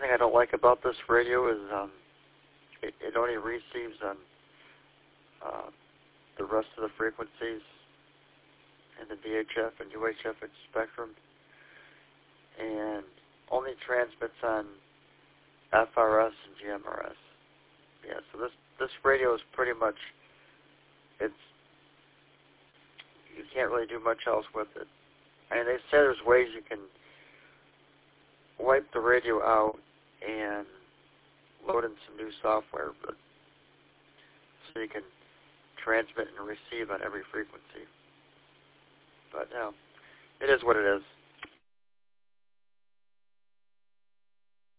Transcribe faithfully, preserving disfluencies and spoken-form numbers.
thing I don't like about this radio is um, it, it only receives on uh, the rest of the frequencies in the V H F and U H F spectrum, and only transmits on F R S and G M R S. Yeah, so this this radio is pretty much, it's, you can't really do much else with it. And they say there's ways you can wipe the radio out and load in some new software, but so you can transmit and receive on every frequency. But no, it is what it is.